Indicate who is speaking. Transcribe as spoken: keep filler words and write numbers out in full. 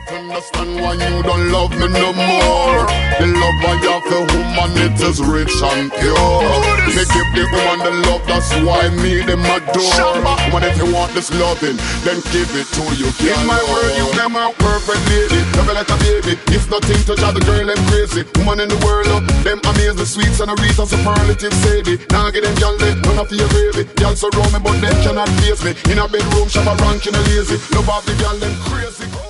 Speaker 1: can't understand why you don't love me no more. The love I have for woman, it is rich and pure. Me give the woman the love, that's why me them adore. Woman, if you want this loving, then give it to you. In my world, you them a perfect lady, love you like a baby. If nothing to drive the girl, them crazy. Woman in the world, uh, them amaze the sweets and the Rita superlative sadie. Now get them y'all they none of your gravy. Y'all surround me, but them cannot face me. In a bedroom, shop a rank in a lazy. Love off the y'all them crazy.